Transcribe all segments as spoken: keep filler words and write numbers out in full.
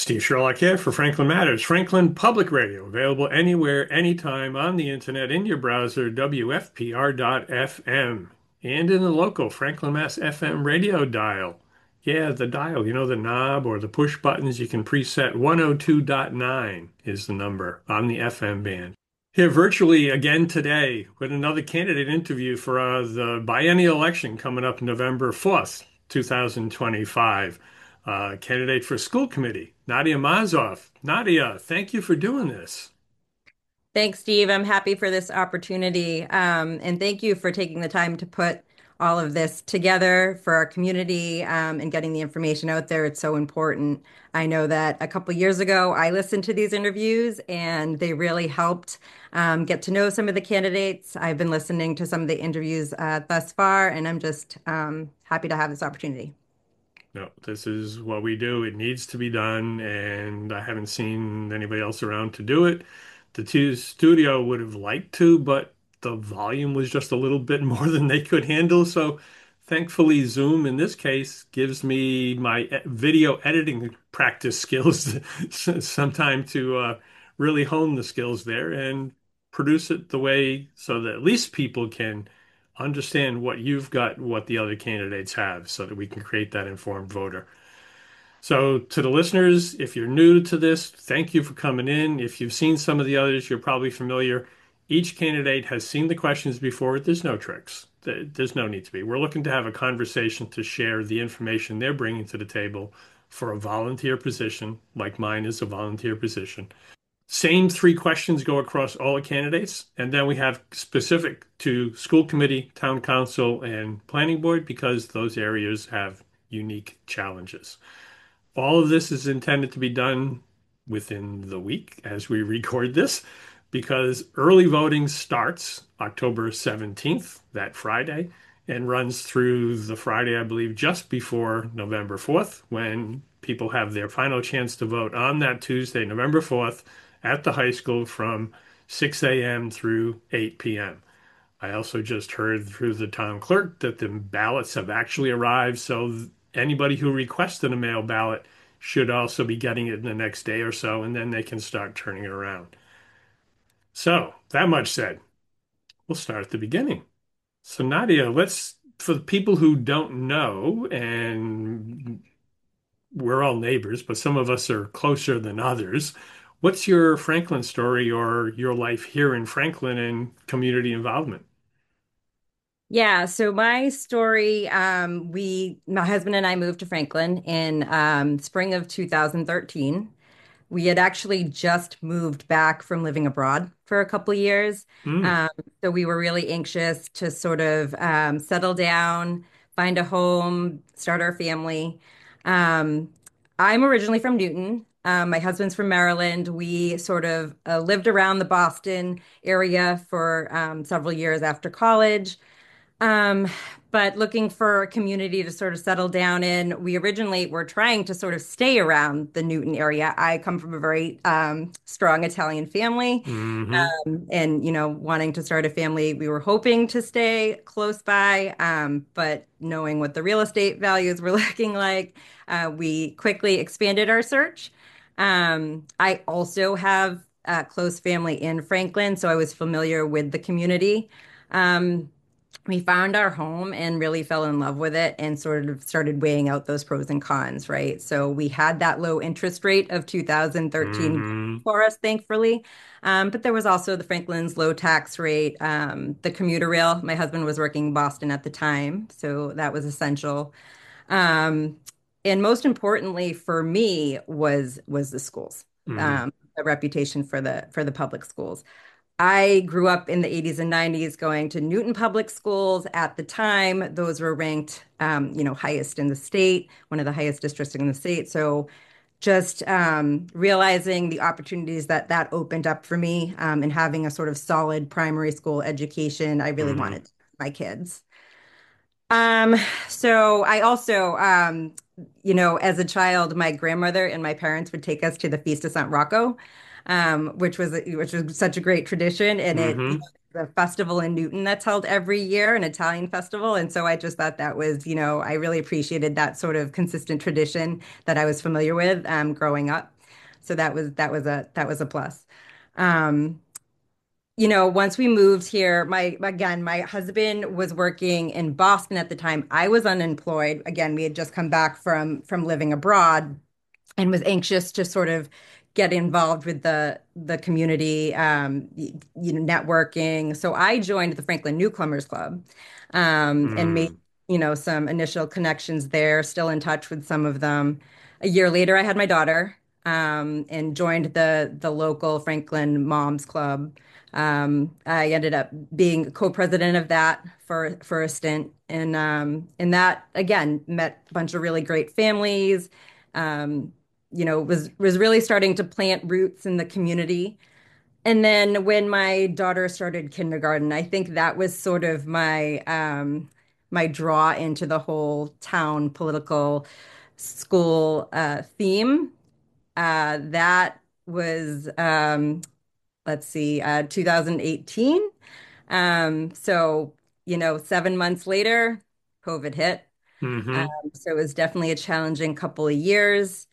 Steve Sherlock here for Franklin Matters, Franklin Public Radio, available anywhere, anytime on the internet in your browser, W F P R dot F M, and in the local Franklin Mass F M radio dial. Yeah, the dial, you know, the knob or the push buttons, you can preset one oh two point nine is the number on the F M band. Here virtually again today with another candidate interview for uh, the biennial election coming up November fourth, two thousand twenty-five. Uh, candidate for school committee, Nadia Mazoff. Nadia, thank you for doing this. Thanks, Steve. I'm happy for this opportunity. Um, and thank you for taking the time to put all of this together for our community, um, and getting the information out there. It's so important. I know that a couple years ago, I listened to these interviews and they really helped um, get to know some of the candidates. I've been listening to some of the interviews uh, thus far, and I'm just um, happy to have this opportunity. No, this is what we do. It needs to be done, and I haven't seen anybody else around to do it. The two studio would have liked to, but the volume was just a little bit more than they could handle. So thankfully, Zoom in this case gives me my e- video editing practice skills some time to uh, really hone the skills there and produce it the way so that at least people can understand what you've got, what the other candidates have, so that we can create that informed voter. So, to the listeners, if you're new to this, thank you for coming in. If you've seen some of the others, you're probably familiar. Each candidate has seen the questions before. There's no tricks. There's no need to be. We're looking to have a conversation to share the information they're bringing to the table for a volunteer position, like mine is a volunteer position. Same three questions go across all the candidates, and then we have specific to school committee, town council, and planning board because those areas have unique challenges. All of this is intended to be done within the week as we record this because early voting starts October seventeenth, that Friday, and runs through the Friday, I believe, just before November fourth, when people have their final chance to vote on that Tuesday, November fourth, at the high school from six a m through eight p m. I also just heard through the town clerk that the ballots have actually arrived, so anybody who requested a mail ballot should also be getting it in the next day or so, and then they can start turning it around. So, that much said, we'll start at the beginning. So, Nadia, let's, for the people who don't know, and we're all neighbors, but some of us are closer than others. What's your Franklin story or your life here in Franklin and community involvement? Yeah, so my story, um, we, my husband and I moved to Franklin in um, spring of two thousand thirteen. We had actually just moved back from living abroad for a couple of years. Hmm. Um, so we were really anxious to sort of um, settle down, find a home, start our family. Um, I'm originally from Newton. Um, my husband's from Maryland. We sort of uh, lived around the Boston area for um, several years after college. Um, but looking for a community to sort of settle down in. We originally were trying to sort of stay around the Newton area. I come from a very um, strong Italian family, Hmm. um, and you know, wanting to start a family, we were hoping to stay close by. Um, but knowing what the real estate values were looking like, uh, we quickly expanded our search. Um, I also have a close family in Franklin, so I was familiar with the community. Um, we found our home and really fell in love with it and sort of started weighing out those pros and cons, right? So we had that low interest rate of two thousand thirteen Hmm. for us, thankfully. Um, but there was also the Franklin's low tax rate, um, the commuter rail. My husband was working in Boston at the time, so that was essential. Um, and most importantly for me was was the schools, Hmm. um, the reputation for the for the public schools. I grew up in the eighties and nineties going to Newton Public Schools. At the time, those were ranked, um, you know, highest in the state, one of the highest districts in the state. So just um, realizing the opportunities that that opened up for me, um, and having a sort of solid primary school education, I really Hmm. wanted my kids. Um, so I also, um, you know, as a child, my grandmother and my parents would take us to the Feast of San Rocco, um, which was which was such a great tradition, and it, you Mm-hmm. know, the festival in Newton that's held every year, an Italian festival, and so I just thought that was, you know, I really appreciated that sort of consistent tradition that I was familiar with, um, growing up. So that was that was a that was a plus. Um, you know, once we moved here, my again, my husband was working in Boston at the time. I was unemployed. Again, we had just come back from from living abroad and was anxious to sort of get involved with the the community, um, y- you know, networking. So I joined the Franklin Newcomers Club, um, and made, Mm. you know, some initial connections there. Still in touch with some of them. A year later, I had my daughter, um, and joined the the local Franklin Moms Club. Um, I ended up being co-president of that for for a stint, and um, and that again met a bunch of really great families. Um, you know, was was really starting to plant roots in the community. And then when my daughter started kindergarten, I think that was sort of my um, my draw into the whole town political school uh, theme. Uh, that was um, let's see, uh, two thousand eighteen. Um, so, you know, seven months later, COVID hit. Um, Mm-hmm. so it was definitely a challenging couple of years.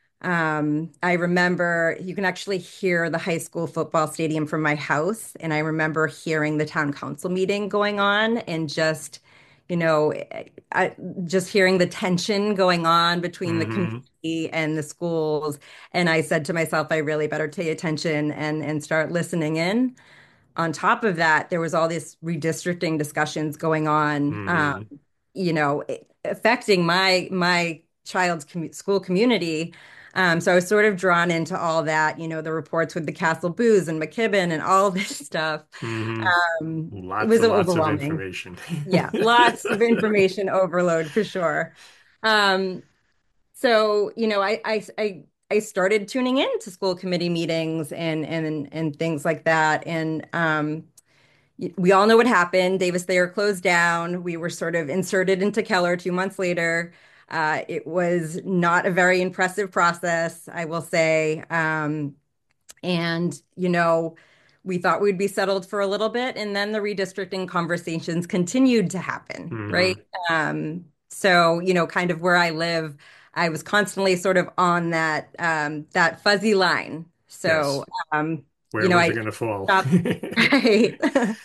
Um, I remember you can actually hear the high school football stadium from my house. And I remember hearing the town council meeting going on and just, you know, I, just hearing the tension going on between the Mm-hmm. community and the schools. And I said to myself, I really better pay attention and and start listening in. On top of that, there was all this redistricting discussions going on, um, Mm-hmm. you know, affecting my my child's commu school community. Um, so I was sort of drawn into all that, you know, the reports with the Castle Booze and McKibben and all this stuff. Mm-hmm. Um, it Lots was and lots of overwhelming. information. Yeah, lots of information overload for sure. Um, so, you know, I I I I started tuning in to school committee meetings and and and things like that. And um, we all know what happened. Davis Thayer closed down. We were sort of inserted into Keller two months later. Uh, it was not a very impressive process, I will say. Um, and, you know, we thought we'd be settled for a little bit, and then the redistricting conversations continued to happen, right? Mm-hmm. Um, so, you know, kind of where I live, I was constantly sort of on that um, that fuzzy line. So, Yes. um, you Where know, was I it going to fall? stopped, right?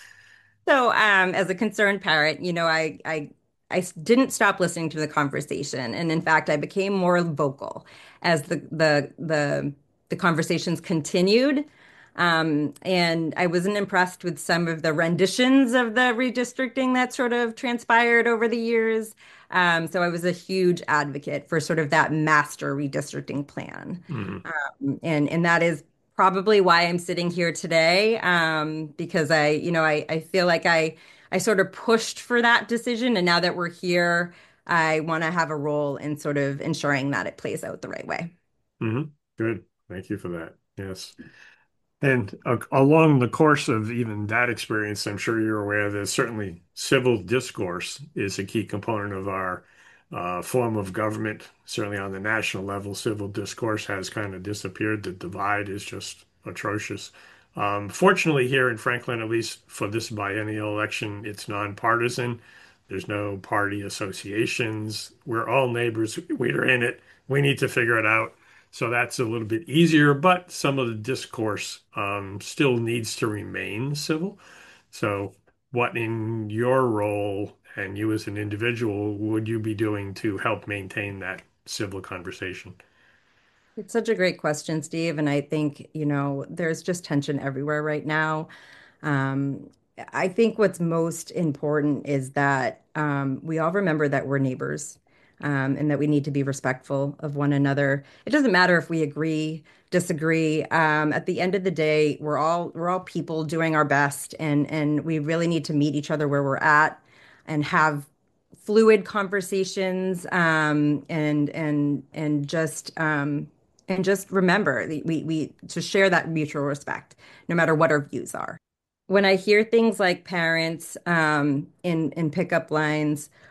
So, um, as a concerned parent, you know, I, I, I s- didn't stop listening to the conversation, and in fact, I became more vocal as the the the the conversations continued. Um, and I wasn't impressed with some of the renditions of the redistricting that sort of transpired over the years. Um, so I was a huge advocate for sort of that master redistricting plan. Mm-hmm. Um, and and that is probably why I'm sitting here today, um, because I, you know, I, I feel like I I sort of pushed for that decision, and now that we're here, I want to have a role in sort of ensuring that it plays out the right way. Mm-hmm. Good. Thank you for that. Yes. And uh, along the course of even that experience, I'm sure you're aware that certainly civil discourse is a key component of our uh, form of government. Certainly on the national level, civil discourse has kind of disappeared. The divide is just atrocious. Um, fortunately, here in Franklin, at least for this biennial election, it's nonpartisan. There's no party associations. We're all neighbors. We're in it. We need to figure it out. So that's a little bit easier, but some of the discourse um, still needs to remain civil. So, what in your role and you as an individual would you be doing to help maintain that civil conversation? It's such a great question, Steve. And I think, you know, there's just tension everywhere right now. Um, I think what's most important is that um, we all remember that we're neighbors, um, and that we need to be respectful of one another. It doesn't matter if we agree, disagree. Um, at the end of the day, we're all we're all people doing our best, and and we really need to meet each other where we're at and have fluid conversations, um, and and and just um, and just remember that we we to share that mutual respect, no matter what our views are. When I hear things like parents um, in in pickup lines,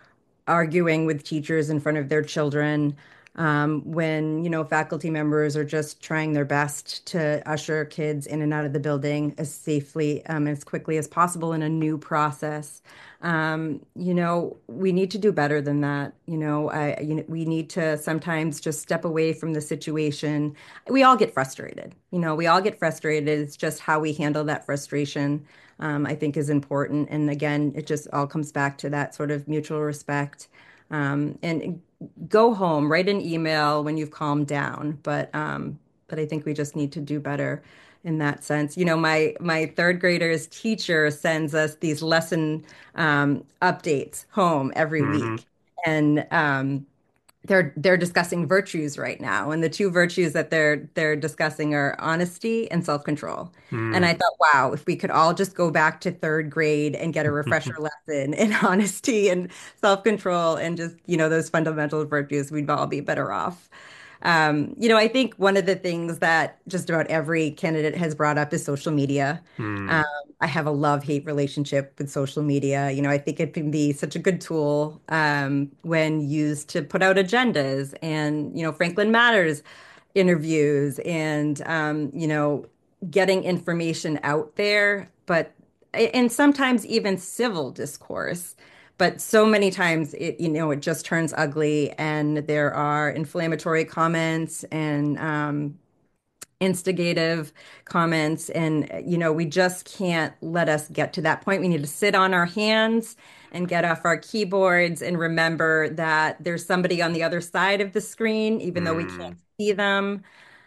arguing with teachers in front of their children, um, when, you know, faculty members are just trying their best to usher kids in and out of the building as safely, um, as quickly as possible in a new process. Um, you know, we need to do better than that. You know, I, you know, we need to sometimes just step away from the situation. We all get frustrated. You know, we all get frustrated. It's just how we handle that frustration, um, I think is important. And again, it just all comes back to that sort of mutual respect. Um, and go home, write an email when you've calmed down. But um, but I think we just need to do better in that sense. You know, my my third graders teacher sends us these lesson um, updates home every Hmm. week, and um, they're they're discussing virtues right now, and the two virtues that they're they're discussing are honesty and self-control. And I Mm. thought, wow, if we could all just go back to third grade and get a refresher lesson in honesty and self-control and just, you know, those fundamental virtues, we'd all be better off. Um, you know, I think one of the things that just about every candidate has brought up is social media. Um, Mm. I have a love-hate relationship with social media. You know, I think it can be such a good tool um, when used to put out agendas and, you know, Franklin Matters interviews and, um, you know, getting information out there, but and sometimes even civil discourse. But so many times it, you know, it just turns ugly and there are inflammatory comments and um, instigative comments. And, you know, we just can't let us get to that point. We need to sit on our hands and get off our keyboards and remember that there's somebody on the other side of the screen, even though we can't Mm. see them.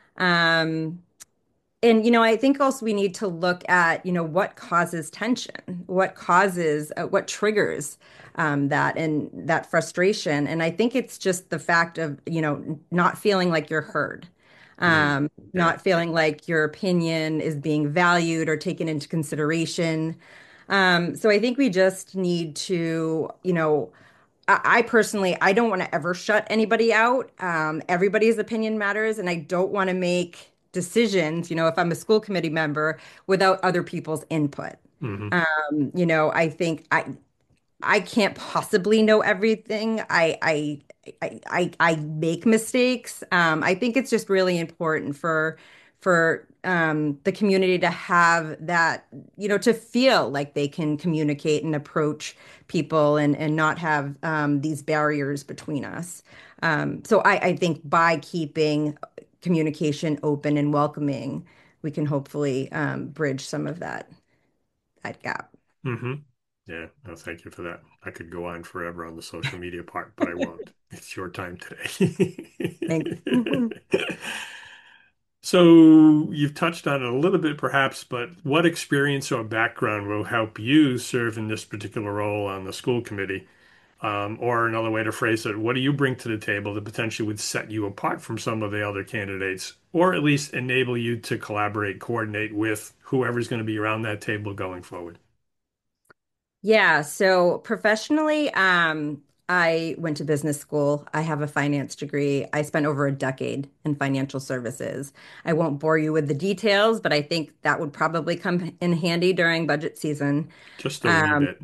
Um, and, you know, I think also we need to look at, you know, what causes tension, what causes, uh, what triggers um, that and that frustration. And I think it's just the fact of, you know, not feeling like you're heard, Mm. um, Yeah. not feeling like your opinion is being valued or taken into consideration. Um, so I think we just need to, you know, I I personally, I don't want to ever shut anybody out. Um, everybody's opinion matters, and I don't want to make decisions, you know, if I'm a school committee member without other people's input. Hmm. Um, you know, I think I I can't possibly know everything. I I I I, I make mistakes. Um, I think it's just really important for for um, the community to have that, you know, to feel like they can communicate and approach people and and not have um, these barriers between us. Um, so I, I think by keeping communication open and welcoming, we can hopefully um, bridge some of that that gap. Hmm. Yeah. No, thank you for that. I could go on forever on the social media part, but I won't. It's your time Thanks. today. So you've touched on it a little bit, perhaps, but what experience or background will help you serve in this particular role on the school committee? Um, or another way to phrase it, what do you bring to the table that potentially would set you apart from some of the other candidates, or at least enable you to collaborate, coordinate with whoever's going to be around that table going forward? Yeah, so professionally, um, I went to business school. I have a finance degree. I spent over a decade in financial services. I won't bore you with the details, but I think that would probably come in handy during budget season. Just a wee Um, bit.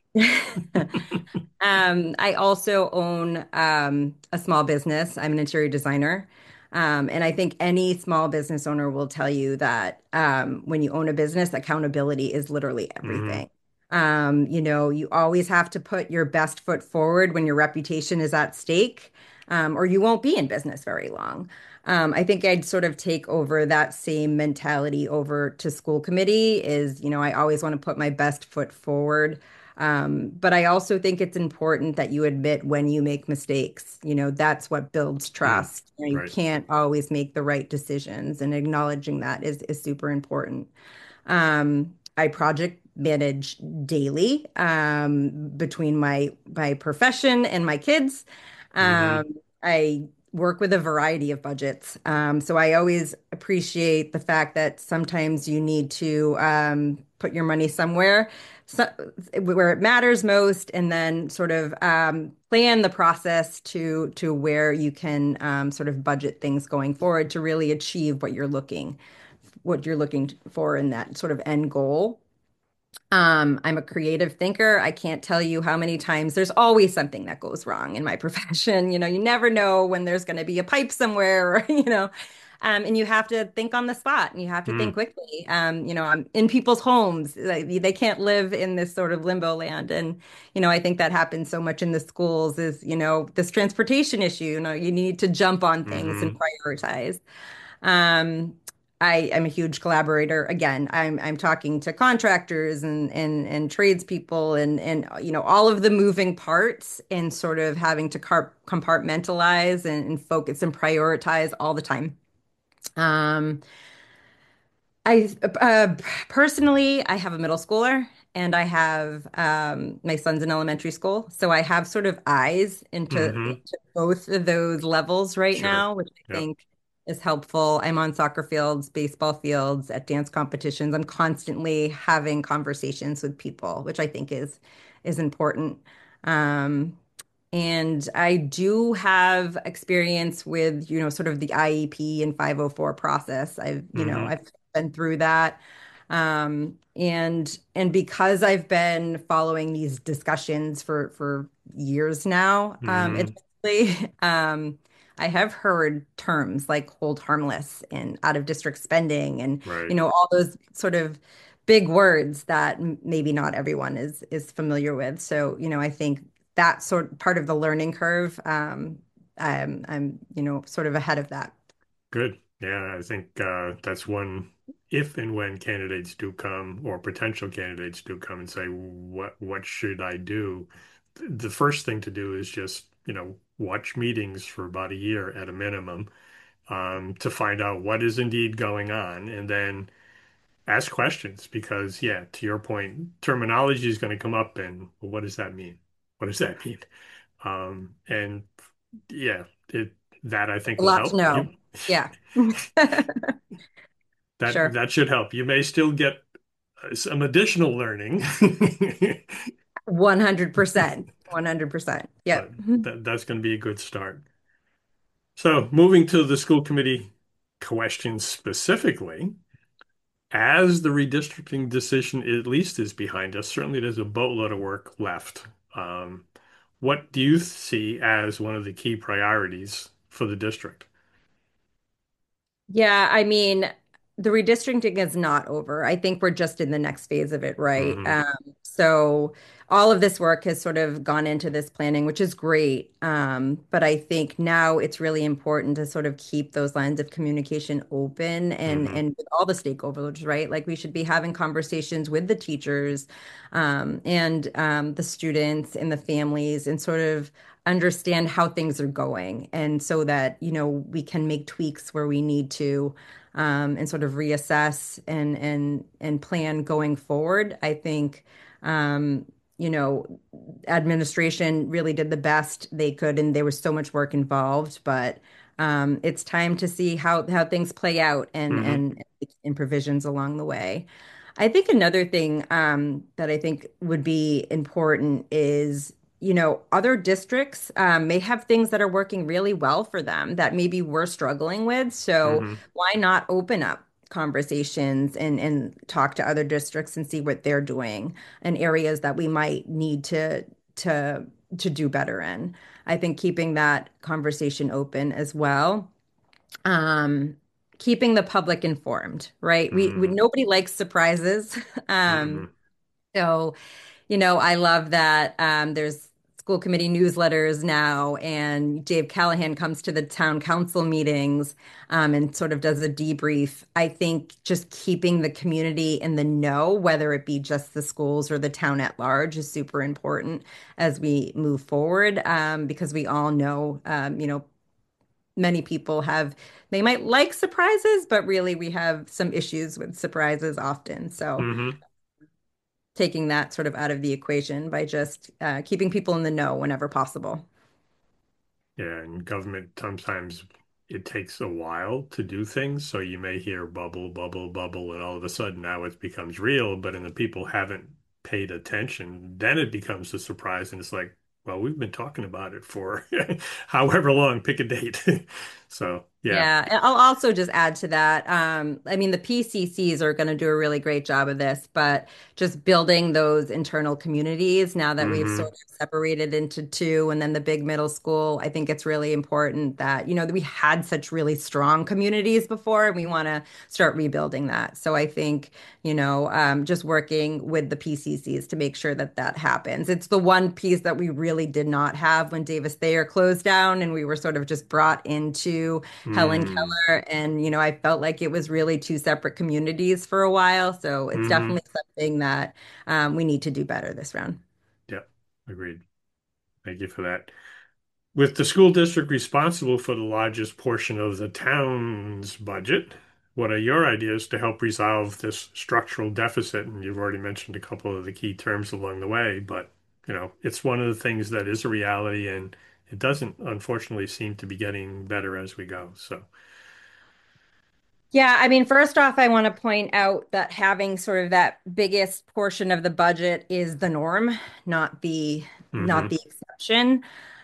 Um, I also own um, a small business. I'm an interior designer. Um, and I think any small business owner will tell you that um, when you own a business, accountability is literally Hmm. everything. Um, you know, you always have to put your best foot forward when your reputation is at stake, um, or you won't be in business very long. Um, I think I'd sort of take over that same mentality over to school committee is, you know, I always want to put my best foot forward. Um, but I also think it's important that you admit when you make mistakes. You know, that's what builds Mm. trust. You know, you Right. can't always make the right decisions, and acknowledging that is is super important. Um, I project manage daily um, between my my profession and my kids. Hmm. Um, I work with a variety of budgets, um, so I always appreciate the fact that sometimes you need to um, put your money somewhere so, where it matters most, and then sort of um, plan the process to to where you can um, sort of budget things going forward to really achieve what you're looking what you're looking for in that sort of end goal. Um, I'm a creative thinker. I can't tell you how many times there's always something that goes wrong in my profession. You know, you never know when there's going to be a pipe somewhere, or, you know, um, and you have to think on the spot and you have to think Mm, quickly. Um, you know, I'm in people's homes. Like, they can't live in this sort of limbo land. And, you know, I think that happens so much in the schools is, you know, this transportation issue, you know, you need to jump on things and hmm prioritize. Um, I am a huge collaborator. Again, I'm I'm talking to contractors and and and tradespeople and and you know all of the moving parts and sort of having to car compartmentalize and, and focus and prioritize all the time. Um, I uh, personally, I have a middle schooler and I have um, my son's in elementary school, so I have sort of eyes into, hmm into both of those levels right Sure. now, which I Yep. think is helpful. I'm on soccer fields, baseball fields, at dance competitions. I'm constantly having conversations with people, which I think is is important. Um, and I do have experience with, you know, sort of the I E P and five oh four process. I've, you know, hmm I've been through that. Um, and and because I've been following these discussions for for years now, um, hmm admittedly, um, I have heard terms like hold harmless and out of district spending and, you Right. know, all those sort of big words that m- maybe not everyone is is familiar with. So, you know, I think that sort part of the learning curve. Um, I'm, I'm, you know, sort of ahead of that. Good. Yeah, I think uh, that's one, if and when candidates do come or potential candidates do come and say, what what should I do? th- The first thing to do is just, you know, watch meetings for about a year at a minimum, um, to find out what is indeed going on, and then ask questions because, yeah, to your point, terminology is going to come up, and well, what does that mean? What does that mean? Um, and yeah, it that I think A will lot to help know. you. Yeah. That Sure. that should help. You may still get uh, some additional learning, one hundred percent. one hundred percent. but Yep. that that's going to be a good start. So, moving to the school committee questions specifically, as the redistricting decision at least is behind us, certainly there's a boatload of work left. Um, what do you see as one of the key priorities for the district? Yeah, I mean, the redistricting is not over. I think we're just in the next phase of it, right? Hmm Um, so all of this work has sort of gone into this planning, which is great. Um, but I think now it's really important to sort of keep those lines of communication open and hmm and with all the stakeholders, right? Like we should be having conversations with the teachers, um, and um, the students and the families, and sort of understand how things are going and so that you know we can make tweaks where we need to, um, and sort of reassess and and and plan going forward. I think, um, you know administration really did the best they could and there was so much work involved, but um, it's time to see how how things play out and hmm and and provisions along the way. I think another thing, um, that I think would be important is, you know, other districts um, may have things that are working really well for them that maybe we're struggling with. So hmm why not open up conversations and and talk to other districts and see what they're doing and areas that we might need to to to do better in. I think keeping that conversation open as well. Um, keeping the public informed, right? We, we hmm nobody likes surprises. Um, hmm so you know, I love that um, there's school committee newsletters now, and Dave Callahan comes to the town council meetings, um, and sort of does a debrief. I think just keeping the community in the know, whether it be just the schools or the town at large, is super important as we move forward, um, because we all know, um, you know, many people have, they might like surprises, but really we have some issues with surprises often. So hmm taking that sort of out of the equation by just uh, keeping people in the know whenever possible. Yeah, and government sometimes it takes a while to do things. So you may hear bubble, bubble, bubble, and all of a sudden now it becomes real, but then the people haven't paid attention. Then it becomes a surprise, and it's like, well, we've been talking about it for however long, pick a date. So Yeah. Yeah, and I'll also just add to that. Um, I mean, the P C Cs are going to do a really great job of this, but just building those internal communities now that we've Hmm. sort of separated into two and then the big middle school, I think it's really important that, you know, that we had such really strong communities before and we want to start rebuilding that. So I think, you know, um, just working with the P C Cs to make sure that that happens. It's the one piece that we really did not have when Davis Thayer closed down and we were sort of just brought into Helen Mm. Keller. And, you know, I felt like it was really two separate communities for a while. So it's Hmm. definitely something that um, we need to do better this round. Yeah. Agreed. Thank you for that. With the school district responsible for the largest portion of the town's budget, what are your ideas to help resolve this structural deficit? And you've already mentioned a couple of the key terms along the way, but you know, it's one of the things that is a reality and it doesn't unfortunately seem to be getting better as we go. So, Yeah, I mean, first off, I want to point out that having sort of that biggest portion of the budget is the norm, not the not hmm the exception.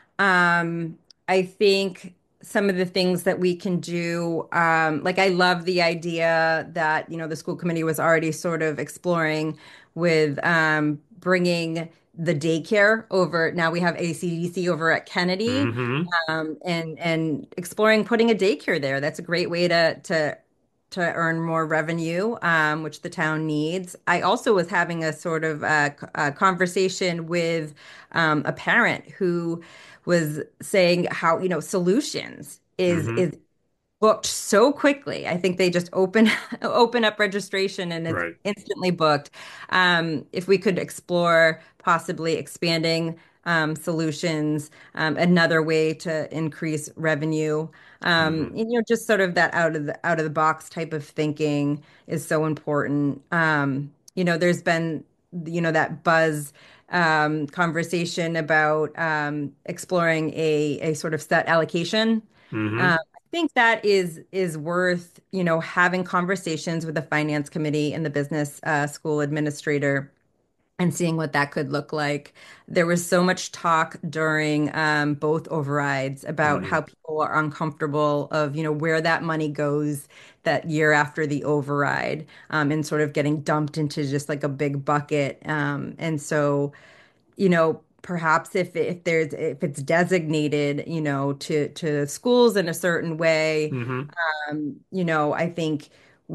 Um, I think some of the things that we can do, um, like I love the idea that, you know, the school committee was already sort of exploring with um, bringing the daycare over. Now we have A C D C over at Kennedy, hmm um, and and exploring putting a daycare there. That's a great way to to to earn more revenue, um, which the town needs. I also was having a sort of a, a conversation with um, a parent who was saying how, you know, solutions is hmm is booked so quickly. I think they just open open up registration and it's Right. instantly booked. Um, if we could explore possibly expanding um, solutions, um, another way to increase revenue, um, hmm you know, just sort of that out of the out of the box type of thinking is so important. Um, you know, there's been, you know, that buzz um, conversation about um, exploring a a sort of set allocation. hmm Um, I think that is is worth, you know, having conversations with the finance committee and the business uh, school administrator and seeing what that could look like. There was so much talk during um, both overrides about how hmm people are uncomfortable of, you know, where that money goes that year after the override, um, and sort of getting dumped into just like a big bucket. Um, and so you know, perhaps if if there's if it's designated, you know, to to schools in a certain way, hmm um, you know, I think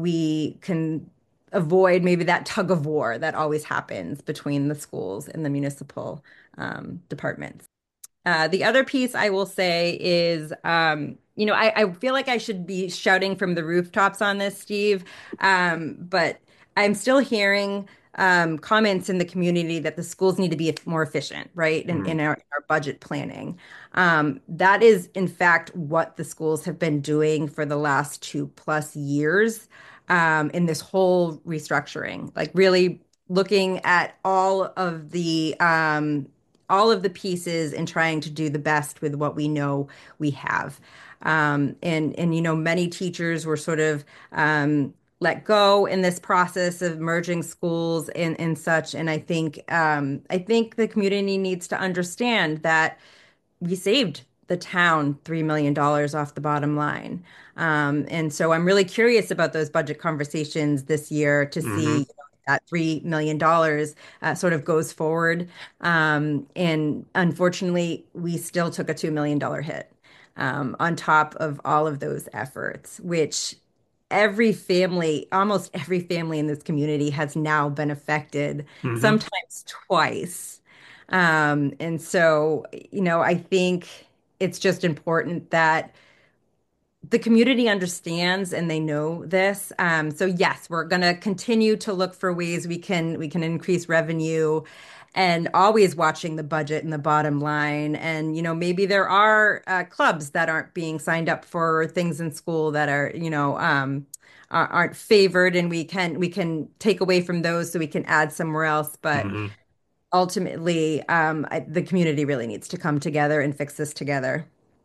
we can avoid maybe that tug of war that always happens between the schools and the municipal um, departments. Uh, the other piece I will say is, um, you know, I, I feel like I should be shouting from the rooftops on this, Steve, um, but I'm still hearing um, comments in the community that the schools need to be more efficient, right, in, in our, our budget planning. Um, that is, in fact, what the schools have been doing for the last two plus years um, in this whole restructuring, like really looking at all of the um, all of the pieces and trying to do the best with what we know we have. Um, and and you know, many teachers were sort of um, let go in this process of merging schools and and such. And I think um, I think the community needs to understand that we saved the town three million dollars off the bottom line. Um, and so I'm really curious about those budget conversations this year to see, you hmm know, that three million dollars uh, sort of goes forward. Um, and unfortunately, we still took a two million dollars hit um, on top of all of those efforts, which every family, almost every family in this community has now been affected, hmm sometimes twice. Um, and so, you know, I think it's just important that the community understands and they know this. Um, so yes, we're going to continue to look for ways we can we can increase revenue and always watching the budget and the bottom line. And, you know, maybe there are uh, clubs that aren't being signed up for things in school that are, you know, um, are- aren't favored and we can we can take away from those so we can add somewhere else. But hmm ultimately, um, I, the community really needs to come together and fix this together.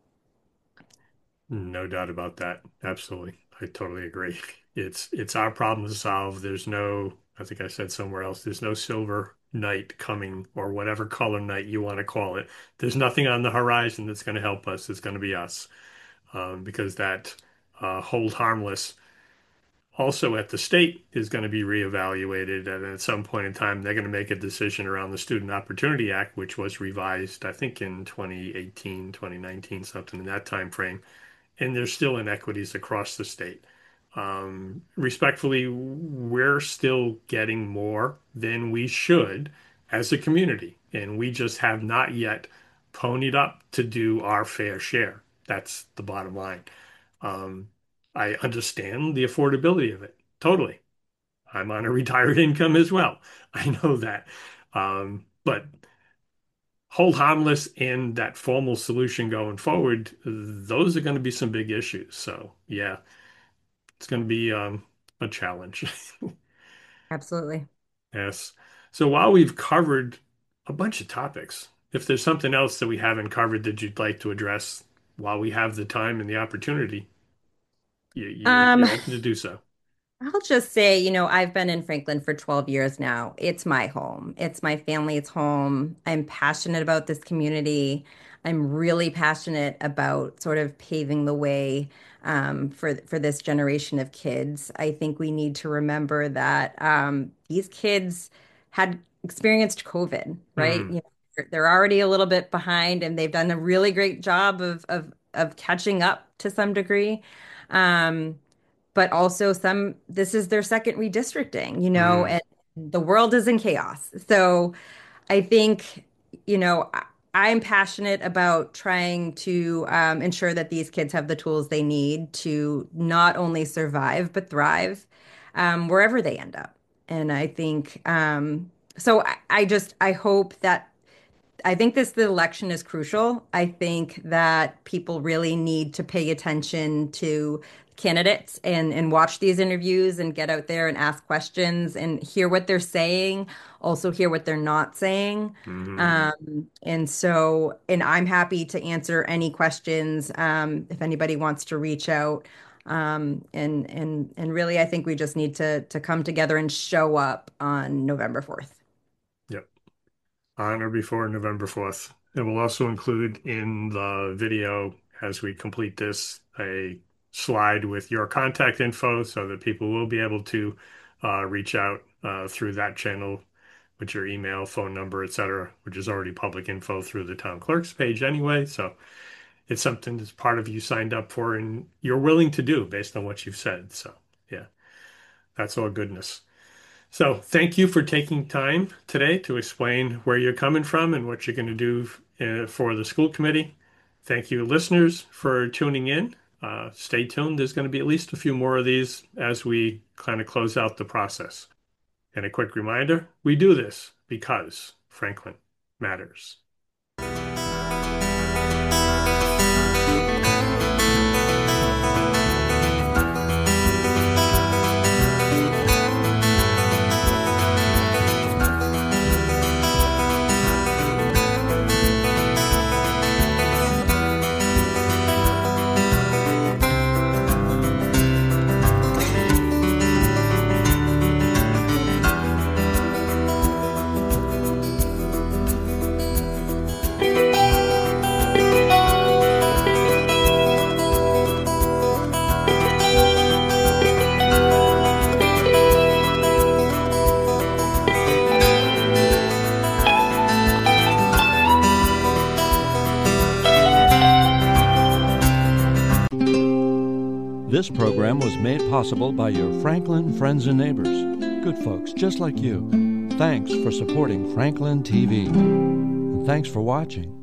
No doubt about that. Absolutely. I totally agree. It's it's our problem to solve. There's no, I think I said somewhere else, there's no silver knight coming or whatever color night you want to call it. There's nothing on the horizon that's going to help us. It's going to be us. Um, because that uh, hold harmless also at the state is going to be reevaluated. And at some point in time, they're going to make a decision around the Student Opportunity Act, which was revised, I think, in twenty eighteen, twenty nineteen, something in that time frame. And there's still inequities across the state. Um, respectfully, we're still getting more than we should as a community, and we just have not yet ponied up to do our fair share. That's the bottom line. Um, I understand the affordability of it totally. I'm on a retired income as well. I know that. Um, but hold harmless and that formal solution going forward, those are going to be some big issues. So, yeah, it's going to be um, a challenge. Absolutely. Yes. So while we've covered a bunch of topics, if there's something else that we haven't covered that you'd like to address while we have the time and the opportunity, you, you're Um, you're open to do so. I'll just say, you know, I've been in Franklin for twelve years now. It's my home. It's my family's home. I'm passionate about this community. I'm really passionate about sort of paving the way um, for for this generation of kids. I think we need to remember that um, these kids had experienced COVID, right? Hmm. You know, they're they're already a little bit behind, and they've done a really great job of of of catching up to some degree. Um, but also some this is their second redistricting, you know, Hmm. and the world is in chaos. So I think, you know, I, I'm passionate about trying to um, ensure that these kids have the tools they need to not only survive but thrive um, wherever they end up. And I think um, so. I, I just I hope that I think this the election is crucial. I think that people really need to pay attention to candidates and and watch these interviews and get out there and ask questions and hear what they're saying, also hear what they're not saying. Hmm. Um, and so, and I'm happy to answer any questions um, if anybody wants to reach out. Um, and and and really, I think we just need to to come together and show up on November fourth. Yep. On or before November fourth. It will also include in the video as we complete this a slide with your contact info so that people will be able to uh, reach out uh, through that channel with your email, phone number, et cetera, which is already public info through the town clerk's page anyway. So it's something that's part of you signed up for and you're willing to do based on what you've said. So yeah, that's all goodness. So thank you for taking time today to explain where you're coming from and what you're going to do uh, for the school committee. Thank you, listeners, for tuning in. Uh, stay tuned. There's going to be at least a few more of these as we kind of close out the process. And a quick reminder, we do this because Franklin matters. This program was made possible by your Franklin friends and neighbors, good folks just like you. Thanks for supporting Franklin T V. And thanks for watching.